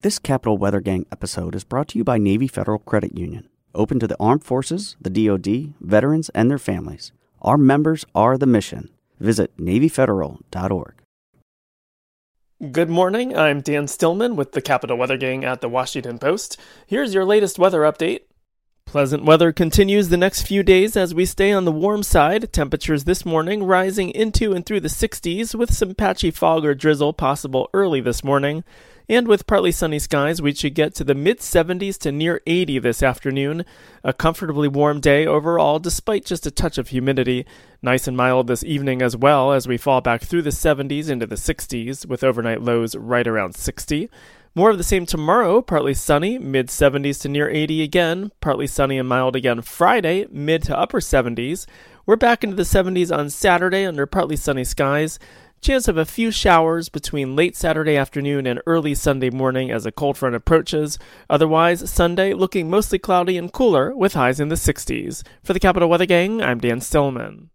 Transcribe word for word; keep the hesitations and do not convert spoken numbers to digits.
This Capital Weather Gang episode is brought to you by Navy Federal Credit Union, open to the armed forces, the D O D, veterans, and their families. Our members are the mission. Visit Navy Federal dot org. Good morning, I'm Dan Stillman with the Capital Weather Gang at the Washington Post. Here's your latest weather update. Pleasant weather continues the next few days as we stay on the warm side. Temperatures this morning rising into and through the sixties with some patchy fog or drizzle possible early this morning. And with partly sunny skies, we should get to the mid-seventies to near eighty this afternoon. A comfortably warm day overall, despite just a touch of humidity. Nice and mild this evening as well, as we fall back through the seventies into the sixties, with overnight lows right around sixty. More of the same tomorrow, partly sunny, mid-seventies to near eighty again. Partly sunny and mild again Friday, mid to upper seventies. We're back into the seventies on Saturday under partly sunny skies. Chance of a few showers between late Saturday afternoon and early Sunday morning as a cold front approaches. Otherwise, Sunday looking mostly cloudy and cooler with highs in the sixties. For the Capital Weather Gang, I'm Dan Stillman.